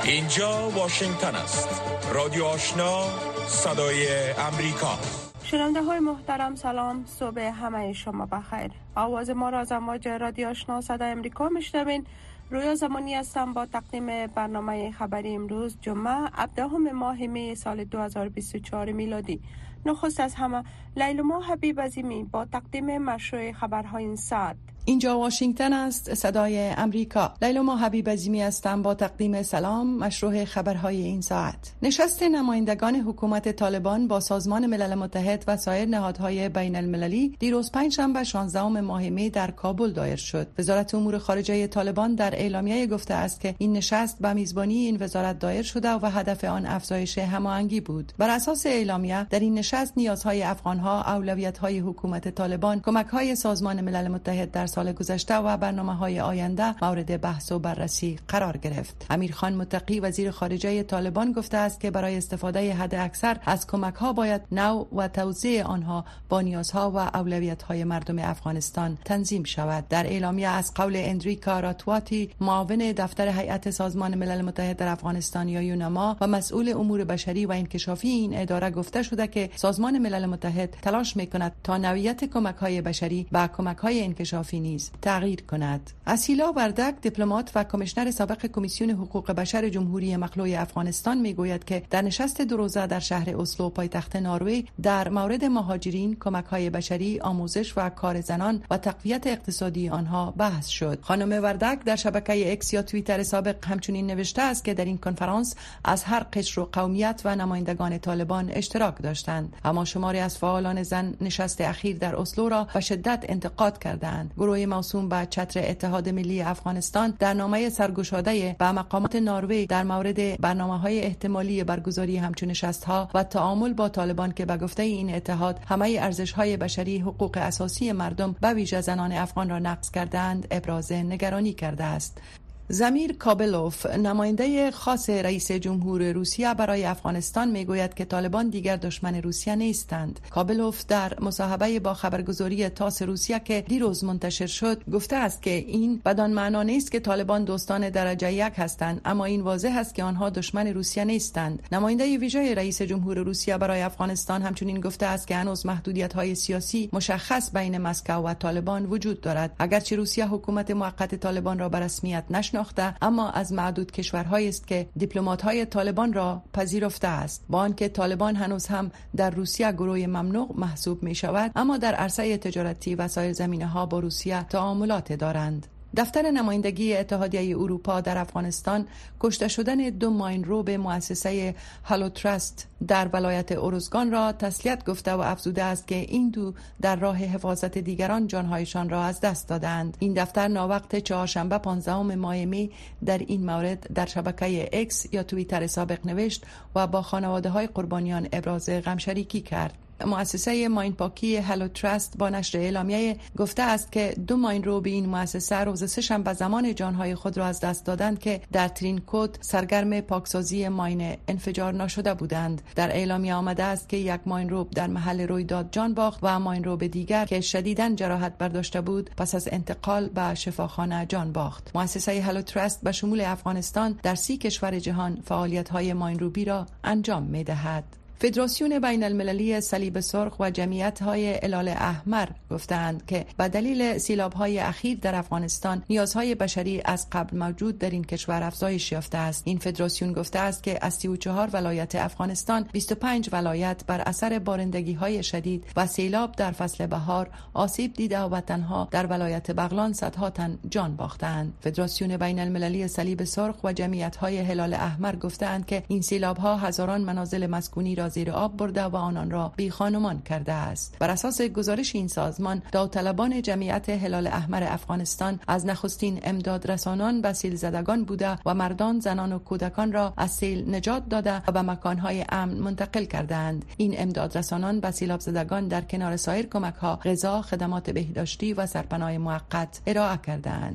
اینجا واشنگتن است. رادیو آشنا، صدای امریکا. شنونده های محترم سلام، صبح همه شما بخیر. آواز ما را از امواج رادیو آشنا صدای امریکا میشنوین. رویا زمانی هستم با تقدیم برنامه خبری امروز جمعه 17 ماه می سال 2024 میلادی. نخست از همه لیلما حبیب عظیمی با تقدیم مشروع خبرهای این ساعت. اینجا واشنگتن است، صدای امریکا. لیلما حبیب عظیمی هستم با تقدیم سلام. مشروع خبرهای این ساعت. نشست نمایندگان حکومت طالبان با سازمان ملل متحد و سایر نهادهای بین المللی دیروز پنجشنبه 16 ماه می در کابل دایر شد. وزارت امور خارجه طالبان در اعلامیه گفته است که این نشست به میزبانی این وزارت دایر شده و هدف آن افزایش هماهنگی بود. بر اساس اعلامیه در این نشست نیازهای افغانها، اولویت‌های حکومت طالبان، کمک‌های سازمان ملل متحد در سال گذشته و برنامه‌های آینده مورد بحث و بررسی قرار گرفت. امیرخان متقی وزیر خارجه طالبان گفته است که برای استفاده حداکثر از کمک‌ها باید نوع و توزیع آنها با نیازها و اولویت‌های مردم افغانستان تنظیم شود. در اعلامیه از قول اندریکا راتواتی، معاون دفتر هیئت سازمان ملل متحد در افغانستان یا یونما و مسئول امور بشری و انکشافی این اداره گفته شده که سازمان ملل متحد تلاش می‌کند تا نوعیت کمک‌های بشری و کمک‌های انکشافی نیز تغییر کند. اسیلا وردک، دیپلمات و کمیشنر سابق کمیسیون حقوق بشر جمهوری مخلوع افغانستان میگوید که در نشست دو روزه در شهر اسلو پایتخت نروژ در مورد مهاجرین، کمک‌های بشری، آموزش و کار زنان و تقویت اقتصادی آنها بحث شد. خانم وردک در شبکه اکس یا توییتر سابق همچنین نوشته است که در این کنفرانس از هر قشر و قومیت و نمایندگان طالبان اشتراک داشتند، اما شماری از فعالان زن نشست اخیر در اسلو را به شدت انتقاد کردند. گروه موسوم به چتر اتحاد ملی افغانستان در نامه سرگشاده به مقامات نروژ در مورد برنامه‌های احتمالی برگزاری همچون نشست‌ها و تعامل با طالبان که به گفته این اتحاد همه ارزش‌های بشری، حقوق اساسی مردم به ویژه زنان افغان را نقض کردند، ابراز نگرانی کرده است. زمیر کابلوف، نماینده خاص رئیس جمهور روسیه برای افغانستان میگوید که طالبان دیگر دشمن روسیه نیستند. کابلوف در مصاحبه با خبرگزاری تاس روسیه که دیروز منتشر شد گفته است که این بدان معنا نیست که طالبان دوستان درجه یک هستند، اما این واضح است که آنها دشمن روسیه نیستند. نماینده ویژه رئیس جمهور روسیه برای افغانستان همچنین گفته است که هنوز محدودیت‌های سیاسی مشخص بین مسکو و طالبان وجود دارد. اگرچه روسیه حکومت موقت طالبان را به رسمیت اما از معدود کشورهایی است که دیپلمات‌های طالبان را پذیرفته است. با آنکه طالبان هنوز هم در روسیه گروه ممنوع محسوب می شود، اما در عرصه تجارتی و سایر زمینه‌ها با روسیه تعاملات دارند. دفتر نمایندگی اتحادیه اروپا در افغانستان کشته شدن 2 ماینرو به مؤسسه هالو تراست در ولایت اروزگان را تسلیت گفته و افزوده است که این دو در راه حفاظت دیگران جانهایشان را از دست دادند. این دفتر ناوقت چهارشنبه 15 ماه می در این مورد در شبکه اکس یا توییتر سابق نوشت و با خانواده‌های قربانیان ابراز غمشریکی کرد. مؤسسه ماینپاکی هالو تراست با نشر اعلامیه گفته است که 2 ماینرو به این مؤسسه روز سه‌شنبه زمان جانهای خود را از دست دادند که در ترینکوت سرگرم پاکسازی ماین انفجار نشده بودند. در اعلامیه آمده است که 1 ماینرو در محل رویداد جان باخت و ماینرو دیگر که شدیداً جراحت برداشته بود پس از انتقال به شفاخانه جان باخت. مؤسسه هالو تراست به شمول افغانستان در 30 کشور جهان فعالیت‌های ماینروبی را انجام می‌دهد. فدراسیون بین المللی صلیب سرخ و جمعیت‌های هلال احمر گفتند که به دلیل سیلاب‌های اخیر در افغانستان نیازهای بشری از قبل موجود در این کشور افزایش یافته است. این فدراسیون گفته است که از 34 ولایت افغانستان 25 ولایت بر اثر بارندگی‌های شدید و سیلاب در فصل بهار آسیب دیده و تنها در ولایت بغلان صدها تن جان باختند. فدراسیون بین المللی صلیب سرخ و جمعیت‌های هلال احمر گفتند که این سیلاب‌ها هزاران منازل مسکونی را زیر آب برده و آنان را بی خانمان کرده است. بر اساس گزارش این سازمان، داوطلبان جمعیت هلال احمر افغانستان از نخستین امداد رسانان به سیل زدگان بوده و مردان، زنان و کودکان را از سیل نجات داده و به مکانهای امن منتقل کردند. این امداد رسانان به سیلاب زدگان در کنار سایر کمک‌ها غذا، خدمات بهداشتی و سرپناه موقت ارائه کردند.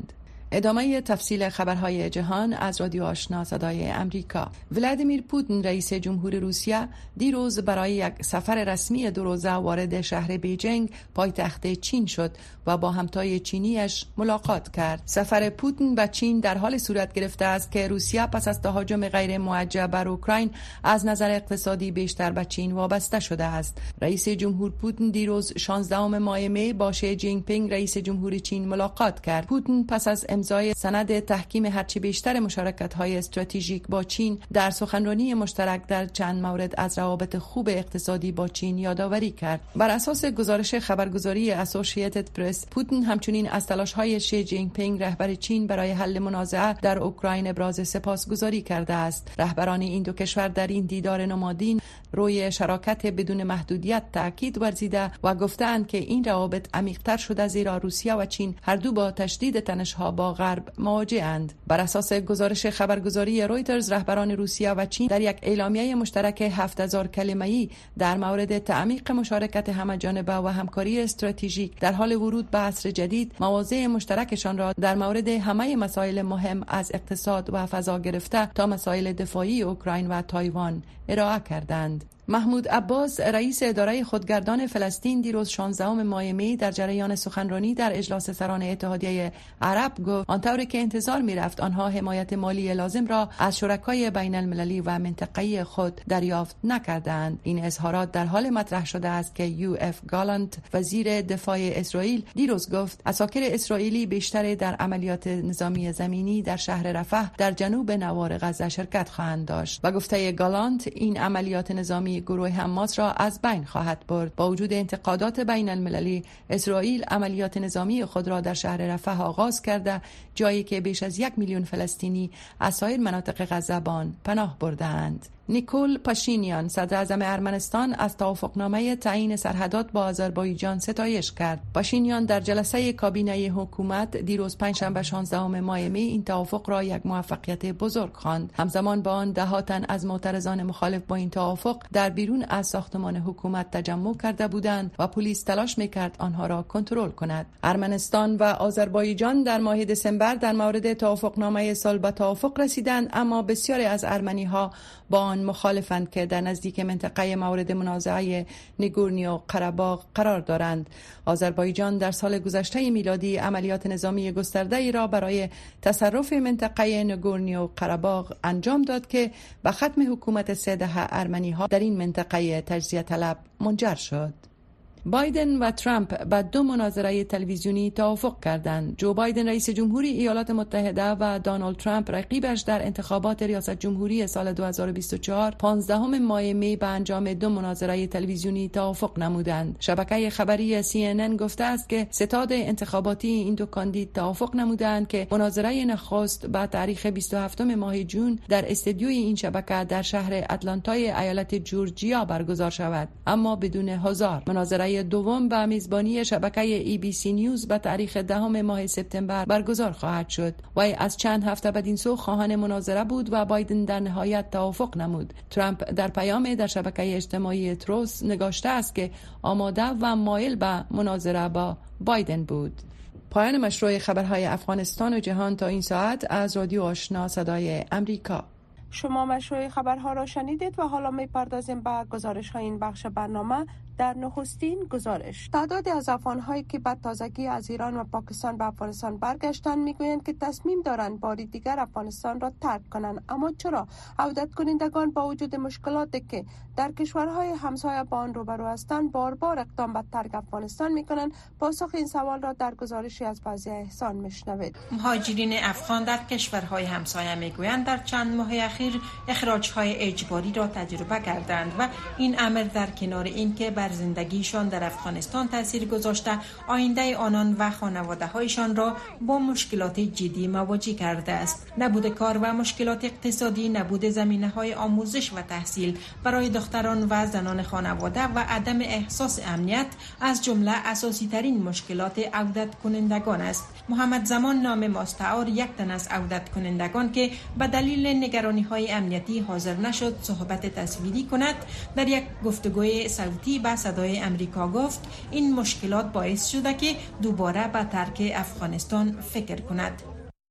ادامه تفصیل خبرهای جهان از رادیو آشنا صدای امریکا. ولادیمیر پوتین رئیس جمهور روسیه دیروز برای یک سفر رسمی 2 روزه وارد شهر بیجینگ پایتخت چین شد و با همتای چینیش ملاقات کرد. سفر پوتین به چین در حال صورت گرفته است که روسیه پس از تهاجم غیر موجه بر اوکراین از نظر اقتصادی بیشتر به چین وابسته شده است. رئیس جمهور پوتین دیروز 16 ماه می با شی جین پینگ رئیس جمهور چین ملاقات کرد. پوتین پس از امضای سند تحکیم هرچی بیشتر مشارکت‌های استراتژیک با چین در سخنرانی مشترک در چند مورد از روابط خوب اقتصادی با چین یادآوری کرد. بر اساس گزارش خبرگزاری اسوسییتد پرس، پوتین همچنین از تلاش‌های شی جین پینگ رهبر چین برای حل منازعه در اوکراین ابراز سپاسگزاری کرده است. رهبران این دو کشور در این دیدار نمادین روی شراکت بدون محدودیت تاکید ورزیده و گفتند که این روابط عمیق‌تر شده زیرا روسیه و چین هر دو با تشدید تنش‌ها با غرب مواجه‌اند. بر اساس گزارش خبرگزاری رویترز، رهبران روسیه و چین در یک اعلامیه مشترک 7000 کلمه‌ای در مورد تعمیق مشارکت همه‌جانبه و همکاری استراتژیک در حال ورود به عصر جدید، مواضع مشترکشان را در مورد همه مسائل مهم از اقتصاد و فضا گرفته تا مسائل دفاعی اوکراین و تایوان ارائه کردند. محمود عباس رئیس اداره خودگردان فلسطین دیروز 16 ماه می در جریان سخنرانی در اجلاس سران اتحادیه عرب گفت آنطوری که انتظار می‌رفت آنها حمایت مالی لازم را از شرکای بین المللی و منطقه‌ای خود دریافت نکردند. این اظهارات در حال مطرح شده است که یو اف گالانت وزیر دفاع اسرائیل دیروز گفت عساکر اسرائیلی بیشتر در عملیات نظامی زمینی در شهر رفح در جنوب نوار غزه شرکت خواهند داشت و گفته گالانت این عملیات نظامی گروه حماس را از بین خواهد برد. با وجود انتقادات بین المللی، اسرائیل عملیات نظامی خود را در شهر رفح آغاز کرده، جایی که بیش از 1 میلیون فلسطینی از سایر مناطق غزه پناه بردند. نیکول پاشینیان صدر اعظم ارمنستان از توافقنامه تعیین سرحدات با آذربایجان ستایش کرد. پاشینیان در جلسه کابینه حکومت دیروز پنجشنبه 16 ماه می این توافق را یک موفقیت بزرگ خواند. همزمان با آن دهها تن از معترضان مخالف با این توافق در بیرون از ساختمان حکومت تجمع کرده بودند و پلیس تلاش می‌کرد آنها را کنترل کند. ارمنستان و آذربایجان در ماه دسامبر در مورد توافقنامه صلح به توافق رسیدند، اما بسیاری از ارمنی‌ها با آن مخالفند که در نزدیک منطقه مورد منازعه نگورنو قره‌باغ قرار دارند. آذربایجان در سال گذشته میلادی عملیات نظامی گسترده‌ای را برای تصرف منطقه نگورنو قره‌باغ انجام داد که به ختم حکومت 3 دهه ارمنی‌ها در این منطقه تجزیه طلب منجر شد. بایدن و ترامپ به 2 مناظره تلویزیونی توافق کردند. جو بایدن رئیس جمهوری ایالات متحده و دونالد ترامپ رقیبش در انتخابات ریاست جمهوری سال 2024 15 ماه می به انجام 2 مناظره تلویزیونی توافق نمودند. شبکه خبری CNN گفته است که ستاد انتخاباتی این دو کاندید توافق نمودند که مناظره نخست به تاریخ 27 ماه جون در استودیوی این شبکه در شهر اتلانتای ایالت جورجیا برگزار شود، اما بدون حضار. مناظره دوم به میزبانی شبکه ABC نیوز به تاریخ 10 ماه سپتامبر برگزار خواهد شد. وی از چند هفته بدین سو خواهان مناظره بود و بایدن در نهایت توافق نمود. ترامپ در پیام در شبکه اجتماعی تروس نگاشته است که آماده و مایل به مناظره با بایدن بود. پایان مشروع خبرهای افغانستان و جهان تا این ساعت از رادیو آشنا صدای امریکا. شما مشروع خبرها را شنیدید و حالا می‌پردازیم به گزارش‌های این بخش برنامه. در نخستین گزارش، تعدادی از افغان‌هایی که به تازگی از ایران و پاکستان به افغانستان برگشتند میگویند که تصمیم دارند باری دیگر افغانستان را ترک کنند. اما چرا عودت کنندگان با وجود مشکلاتی که در کشورهای همسایه با آن روبرو هستند بار بار اقدام به ترک افغانستان میکنند؟ پاسخ این سوال را در گزارشی از بازی احسان میشنوید. مهاجرین افغان در کشورهای همسایه میگویند در چند ماه اخیر اخراج‌های اجباری را تجربه کردند و این امر در کنار اینکه بر زندگیشان در افغانستان تاثیر گذاشته، آینده آنان و خانواده‌هایشان را با مشکلات جدی مواجه کرده است. نبود کار و مشکلات اقتصادی، نبود زمینه‌های آموزش و تحصیل برای دختران و زنان خانواده و عدم احساس امنیت از جمله اساسی ترین مشکلات عودت کنندگان است. محمد زمان نام مستعار یک تن از عودت کنندگان که به دلیل نگرانی‌های امنیتی حاضر نشد صحبت تصویری کند، در یک گفتگوی صوتی با صدای امریکا گفت این مشکلات باعث شده که دوباره به ترک افغانستان فکر کند.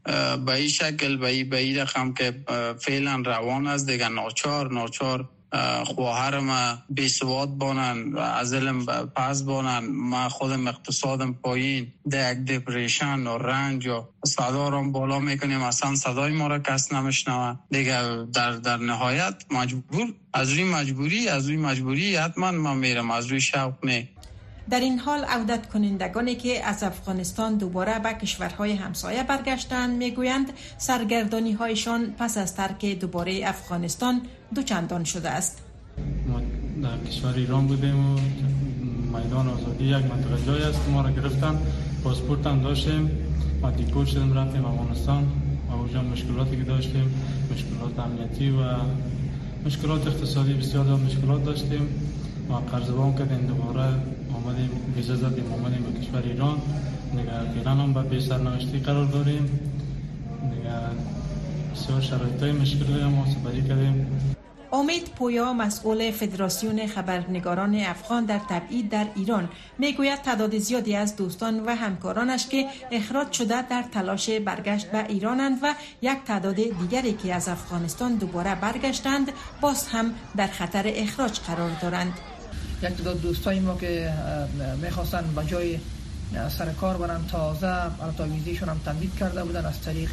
به این شکل به این رقم که فعلا روان است دیگه ناچار خواهرم بیسواد بانن و از علم پس بانن، ما خودم اقتصادم پایین، یک دپریشن و رنج و صدا رو بالا میکنیم، اصلا صدای ما را کس نمیشنوه دیگه. در نهایت مجبور از روی مجبوری حتما ما میرم، از روی شوق نه. در این حال عودت کنندگانی که از افغانستان دوباره به کشورهای همسایه برگشتند میگویند سرگردانی هایشان پس از ترک دوباره افغانستان دوچندان شده است. ما در کشور ایران بودیم و میدان آزادی یک منطقه جای است که ما را گرفتن، پاسپورت هم داشتیم، ما دیپورت شدیم رفتیم افغانستان و اونجا مشکلاتی که داشتیم، مشکلات امنیتی و مشکلات اقتصادی، بسیار مشکلات داشتیم و قرض وام کردیم، دوباره آمدیم ویزا زدیم آمدیم به کشور ایران. دیگه فعلا هم به بی سرنوشتی قرار داریم دیگه، بسیار شرایطای مشکلی هم سپری کردیم. امید پویا مسئول فدراسیون خبرنگاران افغان در تبعید در ایران میگوید تعداد زیادی از دوستان و همکارانش که اخراج شده در تلاش برگشت به ایرانند و یک تعداد دیگری که از افغانستان دوباره برگشتند باز هم در خطر اخراج قرار دارند. یک تعداد دوستای ما که میخواستن به جای سر کار برن تازه البته ویزیشون هم تمدید کرده بودن، از طریق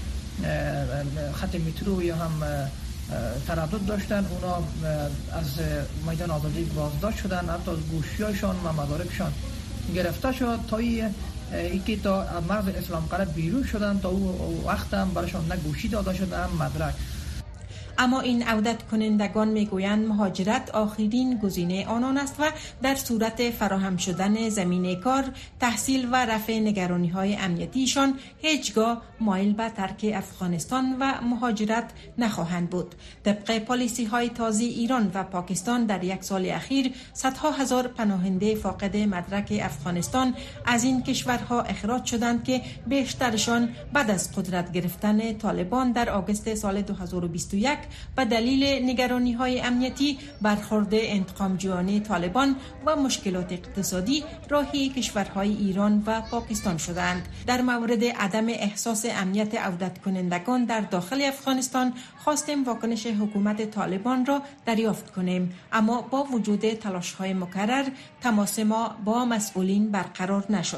خط مترو یا هم تردد داشتن، اونا از میدان آزادی بازداشت شدن، حتی از گوشیاشان و مدارکشان گرفته شد تا اینکه تا مرز اسلام قلعه بیرون شدن. تا او وقت هم برایشان نه گوشی داده شده هم مدرک. اما این عودت کنندگان میگویند مهاجرت آخرین گزینه آنان است و در صورت فراهم شدن زمینه کار، تحصیل و رفع نگرانی‌های امنیتیشان هیچگاه مایل به ترک افغانستان و مهاجرت نخواهند بود. طبق پالیسی‌های تازه ایران و پاکستان در یک سال اخیر صدها هزار پناهنده فاقد مدرک افغانستان از این کشورها اخراج شدند که بیشترشان بعد از قدرت گرفتن طالبان در آگوست سال 2021 به دلیل نگرانی‌های امنیتی، برخورد انتقامجویانه طالبان و مشکلات اقتصادی راهی کشورهای ایران و پاکستان شدند. در مورد عدم احساس امنیت عودت کنندگان در داخل افغانستان خواستیم واکنش حکومت طالبان را دریافت کنیم، اما با وجود تلاش‌های مکرر تماس ما با مسئولین برقرار نشد.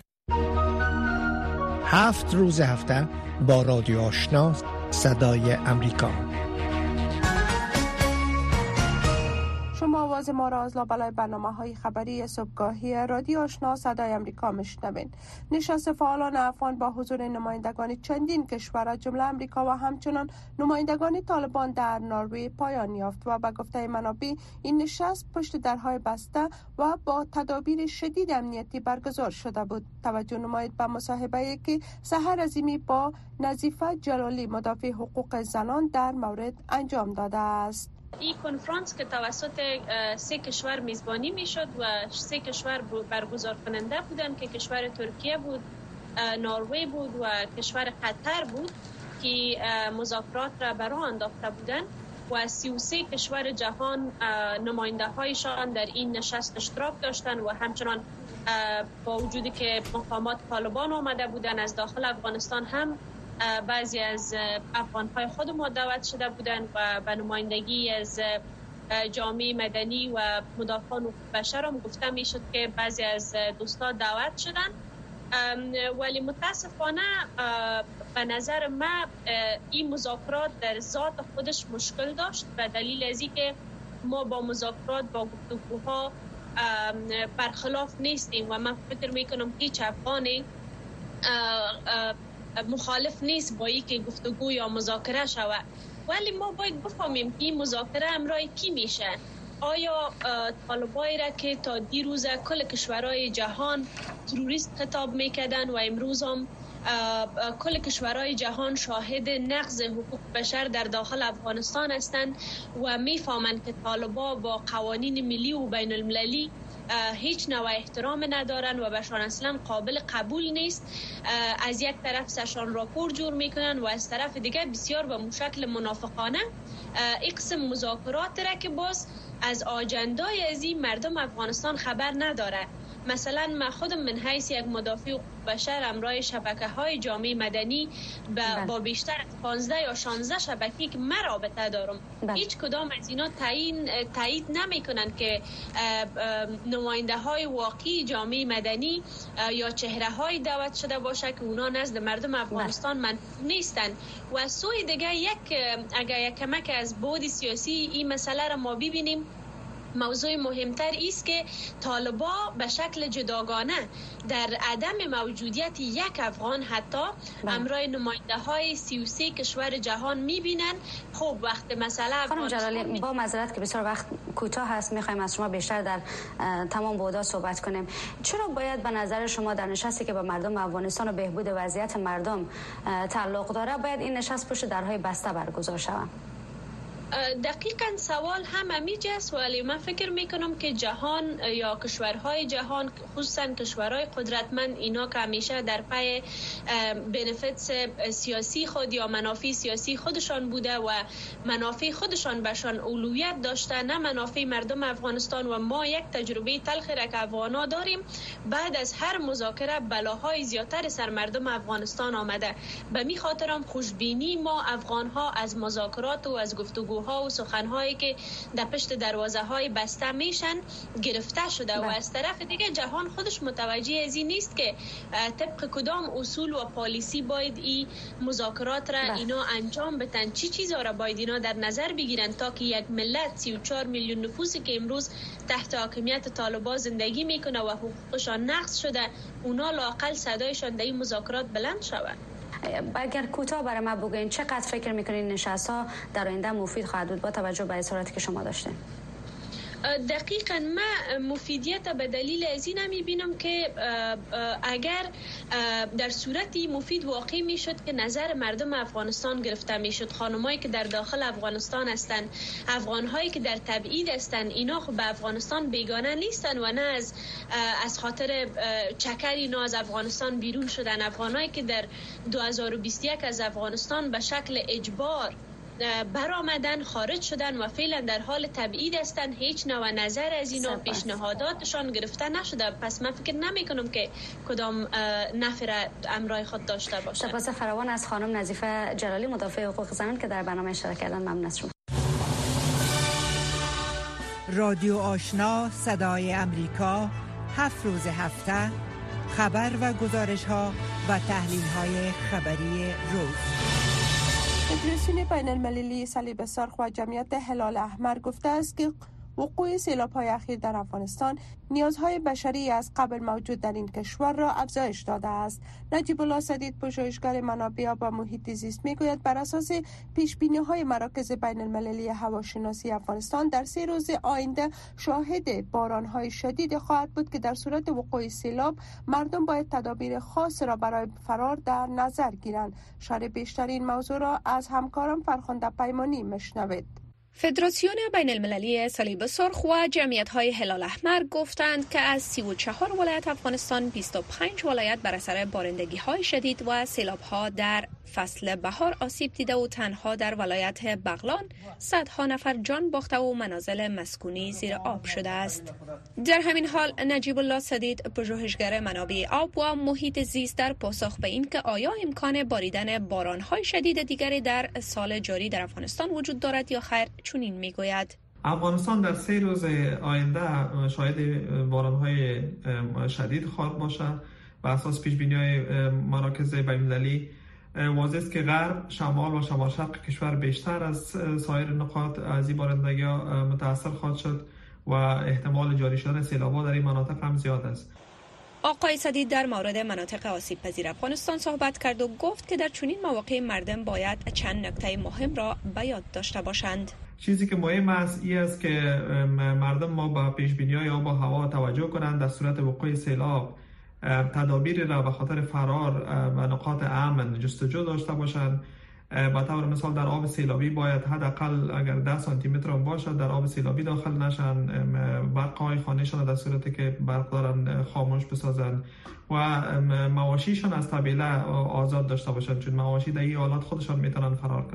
7 روز هفته با رادیو آشنا صدای امریکا. شما آواز ما را از لابلای برنامه‌های خبری صبحگاهی رادیو آشنا صدای امریکا میشنوید. نشست فعالان افغان با حضور نمایندگان چندین کشور از جمله امریکا و همچنان نمایندگان طالبان در نروژ پایان یافت و به گفته منابع این نشست پشت درهای بسته و با تدابیر شدید امنیتی برگزار شده بود. توجه نمایید به مصاحبه‌ای که سحر عظیمی با نظیفه جلالی مدافع حقوق زنان در مورد انجام داده است. این کنفرانس که توسط 3 کشور میزبانی میشد و 3 کشور برگزار کننده بودند که کشور ترکیه بود، نروژ بود و کشور قطر بود که مذاکرات را برای انداخته بودند و 33 کشور جهان نماینده هایشان در این نشست اشتراک داشتند و همچنان با وجودی که مقامات طالبان آمده بودند از داخل افغانستان هم بعضی از افغان‌های خود ما دعوت شده بودند و به نمایندگی از جامعه مدنی و مدافعان حقوق بشر هم گفته میشد که بعضی از دوستان دعوت شدند، ولی متاسفانه به نظر من این مذاکرات در ذات خودش مشکل داشت به دلیل از اینکه ما با مذاکرات با گفتگوها برخلاف نیستیم و من فکر میکنم هیچ افغانی مخالف نیست با اینکه گفتگو یا مذاکره شود، ولی ما باید بفهمیم که این مذاکره همراه کی میشه. آیا طالبایی را که تا دیروز کل کشورهای جهان تروریست خطاب میکردن و امروز هم کل کشورهای جهان شاهد نقض حقوق بشر در داخل افغانستان هستند و میفهمند که طالبا با قوانین ملی و بین المللی هیچ نوع احترام ندارن و بهشان اصلا قابل قبول نیست. از یک طرف سرشان راپور جور میکنن و از طرف دیگه بسیار به شکل منافقانه این قسم مذاکرات را که باز از آجندای از این مردم افغانستان خبر نداره مثلا من خودم من حیث یک مدافع حقوق بشر امرای شبکه‌های جامعه مدنی با بیشتر از 15 یا 16 شبکه‌ای که من رابطه دارم، هیچ کدام از اینا تایید نمی‌کنن که نماینده‌های واقعی جامعه مدنی یا چهره‌های دعوت شده باشه که اونا نزد مردم افغانستان منطقی نیستن. و از سوی دیگه اگر یک کمک از بعد سیاسی این مسئله را ما ببینیم، موضوع مهمتر است که طالبا به شکل جداگانه در عدم موجودیت یک افغان حتی امرای نماینده های 33 کشور جهان میبینن. خب وقت مسئله خانم جلالی، با معذرت که بسیار وقت کوتاه هست، میخوایم از شما بیشتر در تمام بعدا صحبت کنیم. چرا باید به نظر شما در نشستی که به مردم افغانستان و بهبود وضعیت مردم تعلق داره باید این نشست پشت درهای بسته برگزار شود؟ دقیقاً سوال هم همیجاست، ولی من فکر میکنم که جهان یا کشورهای جهان، خصوصا کشورهای قدرتمند، اینا که همیشه در پای بنفیتس سیاسی خود یا منافع سیاسی خودشان بوده و منافع خودشان بهشان اولویت داشته، نه منافع مردم افغانستان. و ما یک تجربه تلخی را که افغانا داریم، بعد از هر مذاکره بلاهای زیادتر سر مردم افغانستان آمده. به می خاطرم خوشبینی ما افغانها از مذاکرات و از گفتگو ها و سخنهایی که در پشت دروازه های بسته میشن گرفته شده. و از طرف دیگه جهان خودش متوجه از این نیست که طبق کدام اصول و پالیسی باید این مذاکرات را اینا انجام بدن، چی چیزا را باید اینا در نظر بگیرن تا که یک ملت 34 میلیون نفوسی که امروز تحت حاکمیت طالبان زندگی میکنه و حقوقشان نقض شده، اونا لااقل صدایشان در این مذاکرات بلند شود. اگر کوتاه برای ما بگوین چقدر فکر میکنین نشست‌ها در آینده مفید خواهد بود با توجه به اظهاراتی که شما داشتین؟ دقیقاً من مفیدیت به دلیل از این میبینم که اگر در صورتی مفید واقع میشد که نظر مردم افغانستان گرفته میشد، خانمایی که در داخل افغانستان هستند، افغانهایی که در تبعید هستند، اینا خب به افغانستان بیگانه نیستن و نه از خاطر چکر اینا از افغانستان بیرون شدن. افغانهایی که در 2021 از افغانستان به شکل اجبار برآمدن، خارج شدن و فعلا در حال تبعید هستند، هیچ نوع نظر از اینا پیشنهاداتشان گرفته نشده. پس من فکر نمی کنم که کدام نفر امرای خود داشته باشه. سپاس فراوان از خانم نظیفه جلالی، مدافع حقوق زنان که در برنامه اشتراک کردن. ممنون از شما. رادیو آشنا صدای امریکا، 7 روز هفته خبر و گزارش ها و تحلیل های خبری روز. فدراسیون بین المللی صلیب سرخ و جمعیت هلال احمر گفته است که وقوع سیلاب‌های اخیر در افغانستان نیازهای بشری از قبل موجود در این کشور را افزایش داده است. نجیب الله سدید، پژوهشگر منابع و محیط زیست، میگوید بر اساس پیش‌بینی‌های مراکز بین المللی هواشناسی افغانستان در 3 روز آینده شاهد باران‌های شدید خواهد بود که در صورت وقوع سیلاب مردم باید تدابیر خاص را برای فرار در نظر گیرند. شرح بیشتر این موضوع را از همکارم فرخنده پیمانی میشنوید. فدراسیون بین المللی صلیب سرخ و جمعیت‌های هلال احمر گفتند که از 34 ولایت افغانستان 25 ولایت بر اثر بارندگی‌های شدید و سیلاب‌ها در فصل بهار آسیب دیده و تنها در ولایت بغلان صدها نفر جان باخته و منازل مسکونی زیر آب شده است. در همین حال نجیب الله سدید، پژوهشگر منابع آب و محیط زیست، در پاسخ به این که آیا امکان باریدن باران‌های شدید دیگری در سال جاری در افغانستان وجود دارد یا خیر، چنین میگوید: افغانستان در 3 روز آینده شاهد باران‌های شدید خواهد باشد. بر اساس پیش‌بینی‌های مراکز بین‌المللی واضح است که غرب، شمال و شمال شرق کشور بیشتر از سایر نقاط از این بارندگی‌ها متأثر خواهد شد و احتمال جاری شدن سیلاب‌ها در این مناطق هم زیاد است. آقای سدید در مورد مناطق آسیب پذیر افغانستان صحبت کرد و گفت که در چنین مواقع مردم باید چند نکته مهم را به یاد داشته باشند. چیزی که مهم است این است که مردم ما با پیش‌بینی‌های آب و هوا توجه کنند. در صورت وقوع سیلاب تدابیر را به خاطر فرار و نقاط امن جستجو داشته باشند. به طور مثال در آب سیلابی باید حداقل اگر 10 سانتی متر هم باشد در آب سیلابی داخل نشن. برق‌های خانه‌شان در صورتی که برق دارن خاموش بسازند و مواشیشان از طویله آزاد داشته باشند، چون مواشی در این حالات خودشان میتونن فرار کنند.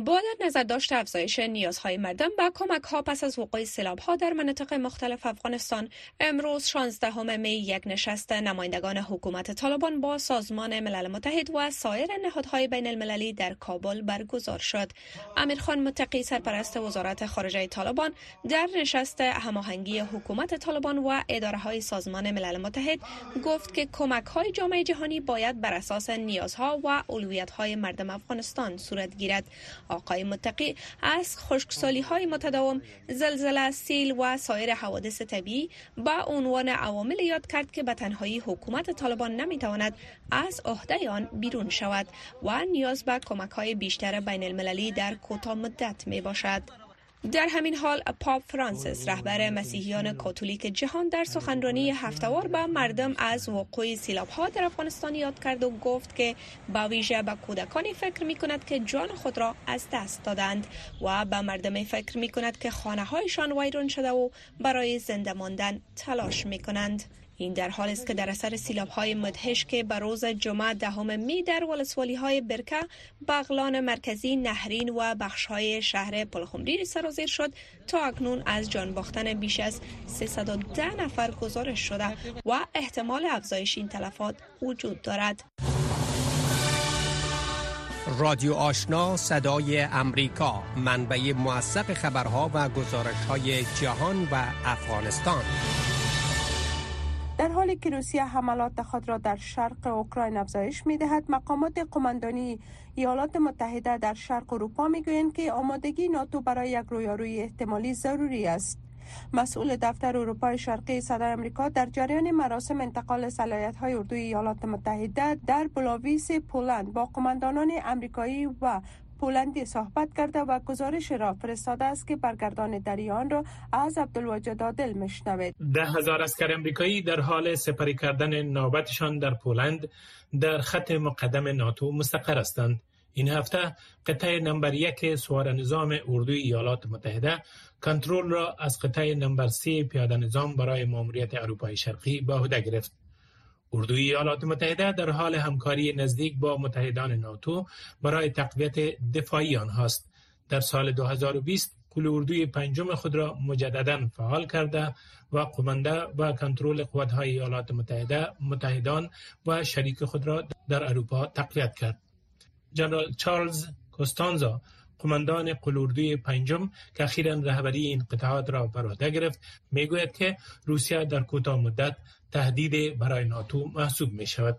با در نظر داشت افزایش نیازهای مردم و کمک‌ها پس از وقوع سیلاب‌ها در مناطق مختلف افغانستان، امروز 16 می یک نشست نمایندگان حکومت طالبان با سازمان ملل متحد و سایر نهادهای بین المللی در کابل برگزار شد. امیرخان متقی سرپرست وزارت خارجه طالبان در نشست هماهنگی حکومت طالبان و اداره‌های سازمان ملل متحد گفت که کمک‌های جامعه جهانی باید بر اساس نیازها و اولویت‌های مردم افغانستان صورت گیرد. آقای متقی از خشکسالی‌های متداوم، زلزله، سیل و سایر حوادث طبیعی با عنوان عوامل یاد کرد که به تنهایی حکومت طالبان نمی‌تواند از عهده آن بیرون شود و نیاز به کمک‌های بیشتر بین المللی در کوتاه مدت میباشد. در همین حال پاپ فرانسیس رهبر مسیحیان کاتولیک جهان در سخنرانی هفته‌وار به مردم از وقوع سیلاب‌ها در افغانستان یاد کرد و گفت که با ویژه به کودکانی فکر می‌کند که جان خود را از دست دادند و به مردمی فکر می‌کند که خانه‌هایشان ویران شده و برای زنده ماندن تلاش می‌کنند. این در حالی است که در اثر سیلاب‌های مدهش که به روز جمعه 10 می در ولسوالی‌های برکه، بغلان مرکزی، نهرین و بخش‌های شهر پلخمری سرازیر شد، تا اکنون از جان باختن بیش از 310 نفر گزارش شده و احتمال افزایش این تلفات وجود دارد. رادیو آشنا صدای امریکا، منبع موثق خبرها و گزارش‌های جهان و افغانستان. در حالی که روسیه حملات خود را در شرق اوکراین افزایش می‌دهد، مقامات قماندانی ایالات متحده در شرق اروپا می‌گویند که آمادگی ناتو برای یک رویارویی احتمالی ضروری است. مسئول دفتر اروپای شرقی صدای آمریکا در جریان مراسم انتقال صلاحیت‌های اردوی ایالات متحده در بلاویس پولند با قماندانان آمریکایی و پولندی صحبت کرده و گزارش را فرستاده است که برگردان دریان را از عبدالواجد عادل میشنوید. 10,000 اسکر آمریکایی در حال سپری کردن نوبتشان در پولند در خط مقدم ناتو مستقر هستند. این هفته قطعه نمبر 1 سوار نظام اردوی ایالات متحده کنترل را از قطعه نمبر 3 پیاده نظام برای ماموریت اروپای شرقی به عهده گرفت. اردوی ایالات متحده در حال همکاری نزدیک با متحدان ناتو برای تقویت دفاعی آنهاست. در سال 2020 کل اردوی پنجم خود را مجددا فعال کرده و قمانده و کنترل قوت‌های ایالات متحده، متحدان و شریک خود را در اروپا تقویت کرد. جنرال چارلز کوستانزا، قماندان قلوردوی پنجم که اخیراً رهبری این قطعات را بر عهده گرفت، میگوید که روسیه در کوتاه مدت تهدید برای ناتو محسوب می شود.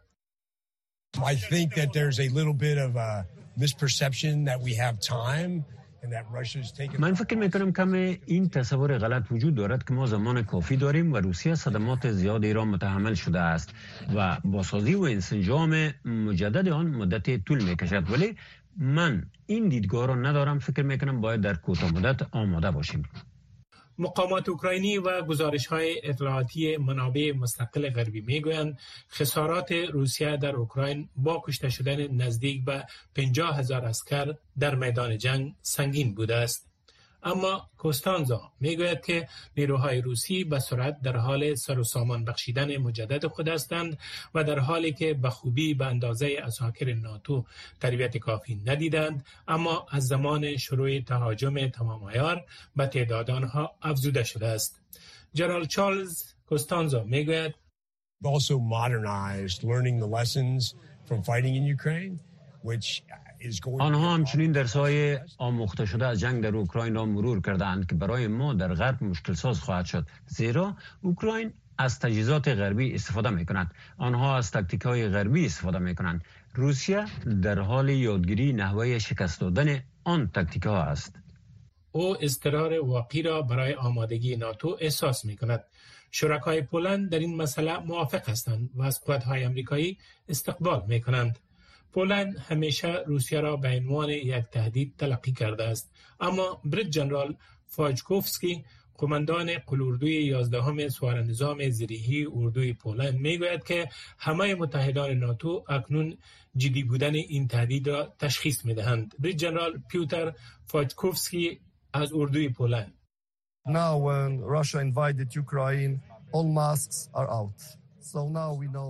I think that there's a little bit of a misperception that we have time and that Russia's taken. من فکر میکنم کم این تصور غلط وجود دارد که ما زمان کافی داریم و روسیه صدمات زیادی را متحمل شده است و بازسازی و انسجام مجدد آن مدت طول میکشد، ولی من این دیدگاه را ندارم. فکر میکنم باید در کوتاه مدت آماده باشیم. مقامات اوکراینی و گزارش‌های اطلاعاتی منابع مستقل غربی میگویند خسارات روسیه در اوکراین با کشته شدن نزدیک به 50,000 عسکر در میدان جنگ سنگین بوده است. اما کوستانزا میگوید که نیروهای روسی به سرعت در حال سر و سامان بخشیدن مجدد خود هستند و در حالی که به خوبی به اندازه عساکر ناتو تربیت کافی ندیدند، اما از زمان شروع تهاجم تمام عیار به تعداد آنها افزوده شده است. جنرال چارلز کوستانزا میگوید also modernized learning the lessons from fighting in Ukraine, which آنها همچنین درس‌های آموخته شده از جنگ در اوکراین را مرور کردند که برای ما در غرب مشکل ساز خواهد شد، زیرا اوکراین از تجهیزات غربی استفاده می‌کند، آنها از تاکتیک‌های غربی استفاده می‌کنند. روسیه در حال یادگیری نحوه شکست دادن آن تاکتیک‌ها است. او اضطرار واقعی را برای آمادگی ناتو احساس می‌کند. شرکای پولند در این مسئله موافق هستند و از قوت‌های آمریکایی استقبال می‌کنند. پولند همیشه روسیه را به عنوان یک تهدید تلقی کرده است، اما بریگادیر جنرال فاجکوفسکی، قماندان قلوردوی 11 سوار نظام زیریهی اردوی پولند میگوید که همه متحدان ناتو اکنون جدی بودن این تهدید را تشخیص میدهند. بریگادیر جنرال پیوتر فاجکوفسکی از اردوی پولند: Now when Russia invaded Ukraine, all masks are out. So now we know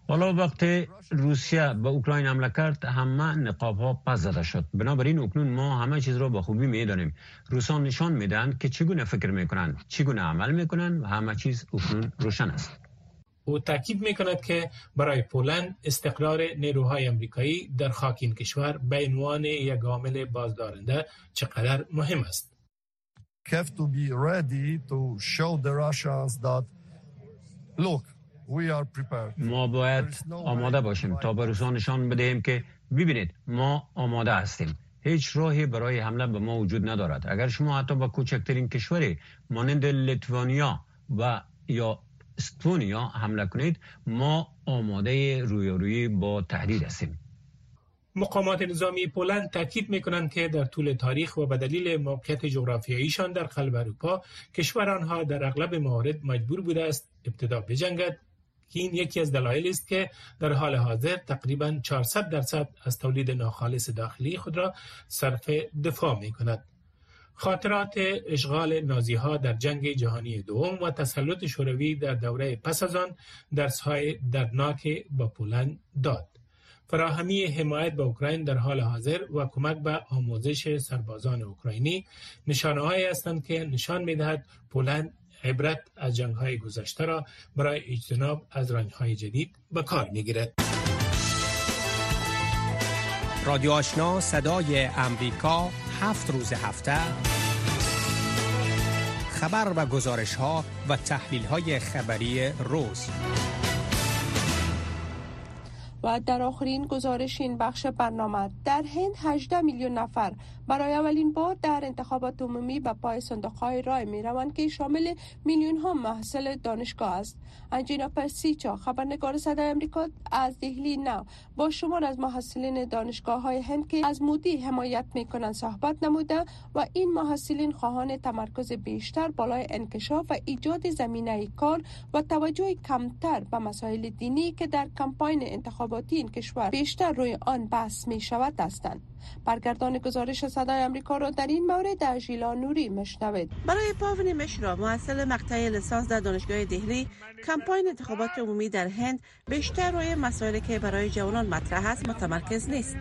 حالا وقتی روسیه به اوکراین حمله کرد همه نقاب ها پس زده شد. بنابراین اکنون ما همه چیز را به خوبی میدانیم. روسان نشان میدن که چگونه فکر میکنن، چگونه عمل میکنن و همه چیز اکنون روشن است. او تاکید میکند که برای پولند استقرار نیروهای آمریکایی در خاک این کشور به عنوان یک عامل بازدارنده چقدر مهم است. Have to be ready to show the Russians that look, we are prepared. ما باید آماده باشیم تا به روسان نشان بدهیم که ببینید ما آماده هستیم. هیچ راهی برای حمله به ما وجود ندارد. اگر شما حتی با کوچکترین کشوری مانند لیتوانیا و یا استونیا حمله کنید، ما آماده رویارویی با تهدید هستیم. مقامات نظامی پولند تاکید میکنند که در طول تاریخ و به دلیل موقعیت جغرافیاییشان در قلب اروپا، کشور آنها در اغلب موارد مجبور بوده است ابتدا بجنگد، که این یکی از دلایل است که در حال حاضر تقریباً 400% از تولید ناخالص داخلی خود را صرف دفاع میکند. خاطرات اشغال نازی‌ها در جنگ جهانی دوم و تسلط شوروی در دوره پس از آن درس‌های دردناک به پولند داد. فراهمی حمایت به اوکراین در حال حاضر و کمک به آموزش سربازان اوکراینی نشانه‌هایی هستند که نشان می‌دهد پولند عبرت از جنگ‌های گذشته را برای اجتناب از رنج‌های جدید به کار می‌گیرد. رادیو آشنا صدای امریکا 7 روز هفته خبر و گزارش‌ها و تحلیل‌های خبری روز. و در آخرین گزارش این بخش برنامه، در هند 18 میلیون نفر برای اولین بار در انتخابات عمومی به پای صندوق‌های رای می‌روند که شامل میلیون‌ها محصل دانشگاه است. انجینا پرسیچا، خبرنگار صدای آمریکا از دهلی نو، با شمار از محصلین دانشگاه‌های هند که از مودی حمایت می‌کنند صحبت نموده و این محصلین خواهان تمرکز بیشتر بالای انکشاف و ایجاد زمینه کار و توجه کمتر به مسائل دینی که در کمپاین انتخاباتی این کشور بیشتر روی آن بحث می‌شود هستند. برگردان گزارش صدای آمریکا را در این مورد از ژیلا نوری مشنوید. برای پاونی مشرا، محصل مقطع لیسانس در دانشگاه دهلی، کمپاین انتخابات عمومی در هند بیشتر روی مسائلی که برای جوانان مطرح است متمرکز نیست.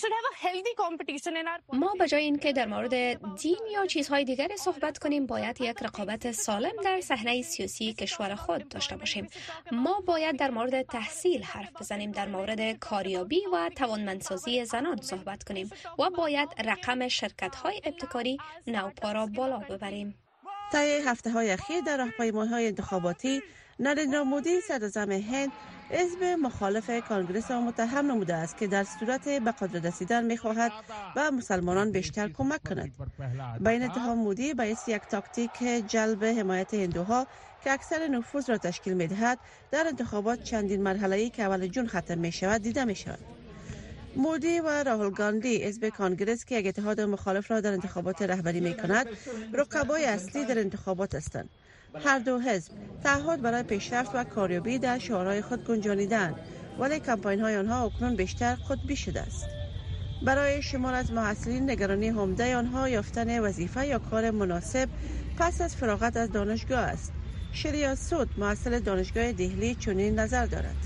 ما به جای اینکه در مورد دین یا چیزهای دیگر صحبت کنیم، باید یک رقابت سالم در صحنه سیاسی کشور خود داشته باشیم. ما باید در مورد تحصیل حرف بزنیم، در مورد کاریابی و توانمندسازی زنان صحبت کنیم و باید رقم شرکت‌های ابتکاری نوپا را بالا ببریم. طی هفته‌های اخیر در راهپیمایی‌های انتخاباتی، نریندرا مودی صدراعظم هند حزب مخالف کانگرس را متهم نموده است که در صورت به قدرت رسیدن می‌خواهد و مسلمانان بیشتر کمک کند. با این اتهام مودی باعث یک تاکتیک جلب حمایت هندوها که اکثر نفوذ را تشکیل می‌دهد در انتخابات چندین مرحله‌ای که اول جون ختم می‌شود دیده می‌شود. مودی و راهول گاندی حزب کانگرس که یک اتحاد مخالف را در انتخابات رهبری می‌کند، رقبای اصلی در انتخابات هستند. هر دو حزب تعهد برای پیشرفت و کاریابی در شعارهای خود گنجانیدند، ولی کمپاین‌های آنها اکنون بیشتر قطبی شده است. برای شمار از محصلین نگرانی عمده آنها یافتن وظیفه یا کار مناسب پس از فراغت از دانشگاه است. شریا سود، محصل دانشگاه دهلی، چنین نظر دارد.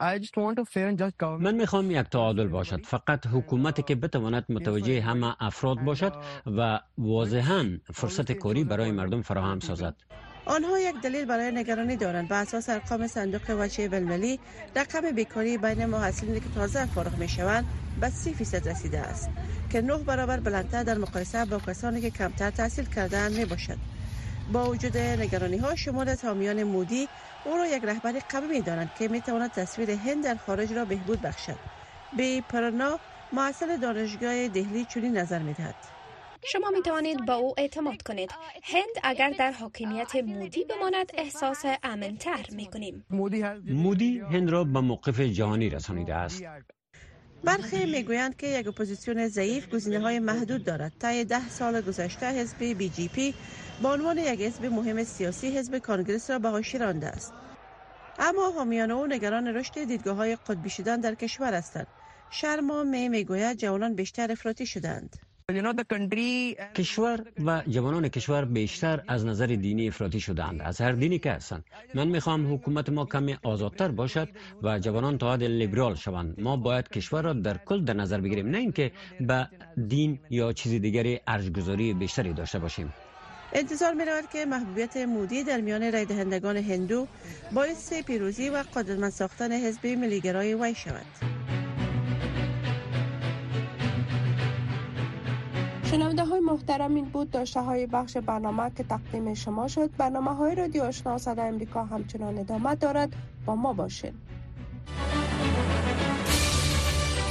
من میخوام یک تعادل باشد، فقط حکومتی که بتواند متوجه همه افراد باشد و واضحاً فرصت کاری برای مردم فراهم سازد. آنها یک دلیل برای نگرانی دارند. بر اساس ارقام صندوق وجه بین‌المللی، رقم بیکاری بین محصلینی که تازه فارغ میشوند به 30% رسیده است که 9 برابر بلندتر در مقایسه با کسانی که کمتر تحصیل کرده‌اند میباشد. با وجود نگرانی ها، شمار از حامیان مودی او را یک رهبر قوی می‌دانند که می‌تواند تصویر هند در خارج را بهبود بخشد. بی پرنا، محصل دانشگاه دهلی، چنین نظر می‌دهد. شما می توانید به او اعتماد کنید. هند اگر در حاکمیت مودی بماند احساس امن‌تر می‌کنیم. مودی هند را به موقف جهانی رسانیده است. برخی میگویند که یک اپوزیسیون ضعیف گزینه‌های محدود دارد. طی 10 سال گذشته حزب بی جی پی به عنوان یک حزب مهم سیاسی حزب کانگرس را به حاشیه رانده است. اما حامیان او نگران رشد دیدگاه‌های قطبی شدن در کشور هستند. شرما میگوید جوانان بیشتر افراطی شدند. کشور و جوانان کشور بیشتر از نظر دینی افراطی شدند، از هر دینی که هستند. من میخوام حکومت ما کمی آزادتر باشد و جوانان تا حد لیبرال شوند. ما باید کشور را در کل در نظر بگیریم، نه اینکه به دین یا چیز دیگری ارجح‌گذاری بیشتری داشته باشیم. انتظار می رود که محبوبیت مودی در میان رای دهندگان هندو باعث پیروزی و قدرتمند ساختن حزب ملیگرای وی شود. شنونده های محترم، این بود داشته های بخش برنامه که تقدیم شما شد. برنامه های رادیو آشنا صدای امریکا همچنان ادامه دارد. با ما باشید.